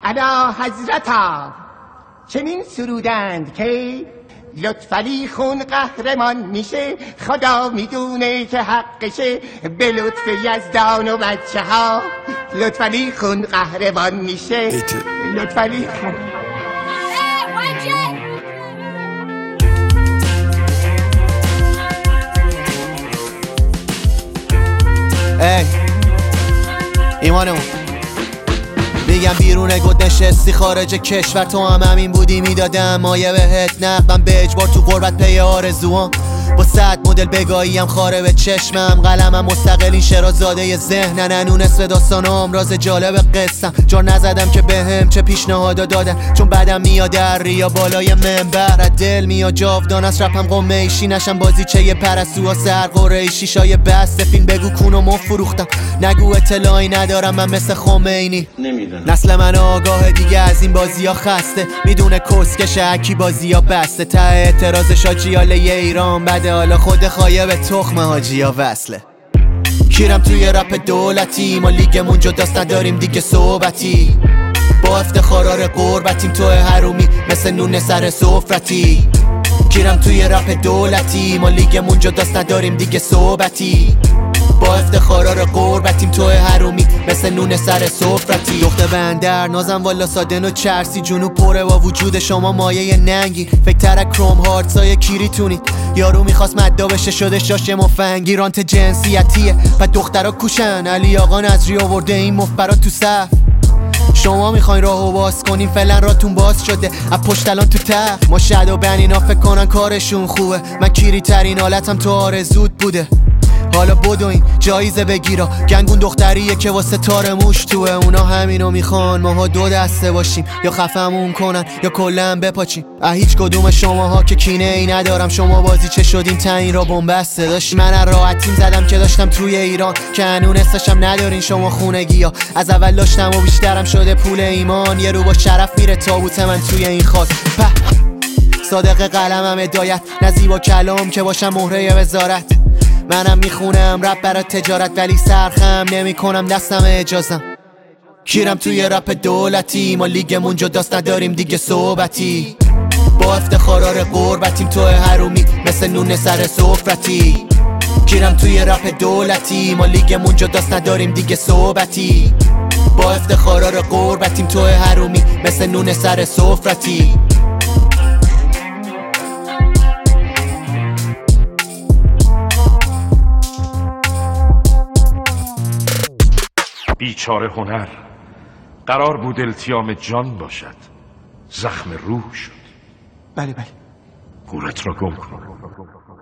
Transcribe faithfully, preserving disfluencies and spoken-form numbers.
انا حضرتا چنین سرودند که لطفعلی خون قهرمان میشه، خدا میدونه که حقشه، به لطف یزدان و بچه ها لطفعلی خون قهرمان میشه. لطفعلی خون ای ایمانمون میگم بیرون گد نشستی خارج کشور، تو هم همین بودی میدادم مایه بهت نقدم به اجبار تو غربت پی آرزوام، با صد مدل بگاهی هم خاره به چشمم، قلمم مستقل این شرازاده ذهنن، انونس به داستانام راز جالب قصم، جار نزدم که بهم چه پیشنهادا دادن، چون بعدم میاد در ریا بالای منبر، دل میاد جاودان از رپم قمه ایشی نشم بازیچه ی پرستوها سر قره شیشای بسته فیلم بگو کونو فروختم، نگو اطلاعی ندارم من مثل خمینی، نمیدونم نسل من آگاه دیگه از این بازی ها خسته، میدونه کسکش اکی بازی ها بسته، ته اعتراض شاجیاله ایران بده، حالا خود خایب تخم حاجی ها وصله. کیرم توی رپ دولتی، ما لیگمون جداست نداریم دیگه صحبتی، با افتخارار قربتیم تو حرومی مثل نون سر سفرتی. کیرم توی رپ دولتی، ما لیگمون جداست نداریم دیگه صحبتی، با افتخارار قربتیم تو حرومی مثل نون سر سفرتی. دختر بندر نازم والا سادن و چرسی، جنوب پره با وجود شما مایه ننگی، فکر ترک کروم هارتسای کیری تونید، یارو میخواست مددا بشه شده شاشه مفنگی، رانت جنسیتیه و دخترها کوشن، علی آقا نظری آورده این مفبرات تو صف، شما میخواین راهو باز کنین فعلا راتون باز شده از پشت الان تو تف، ما شد و بنینا فکر کنن کارشون خوبه، من کیری ترین حالتم تو آرزوت بوده، حالا بدوین جایزه بگیرا، گنگون دختریه که واسه تار موش توه، اونا همینو میخوان ماها دو دسته باشیم، یا خفمون کنن یا کلن بپاچیم، اه هیچ کدوم شماها که کینه ای ندارم، شما بازی چه شدین تعیین را بنبسته داشت، من از راحتیم زدم که داشتم توی ایران، که هنون استشم ندارین شما خونگی ها، از اول داشتم و بیشترم شده پول ایمان، یه رو با شرف میره تابوت من توی این خاک، صادق قلمم هدایت نه زیبا کلام که باشم مهره وزارت، منم میخونم رپ برای تجارت ولی سرخم نمی کنم دستم اجازم. کیرم توی رپ دولتی، ما لیگمون جداست نداریم دیگه صحبتی، با افتخارار قربتیم تو حرومی مثل نون سر سفرتی. کیرم توی رپ دولتی، ما لیگمون جداست نداریم دیگه صحبتی، با افتخارار قربتیم تو حرومی مثل نون سر سفرتی. بیچاره هنر قرار بود التیام جان باشد، زخم روح شد. بله بله گورت را گم کن.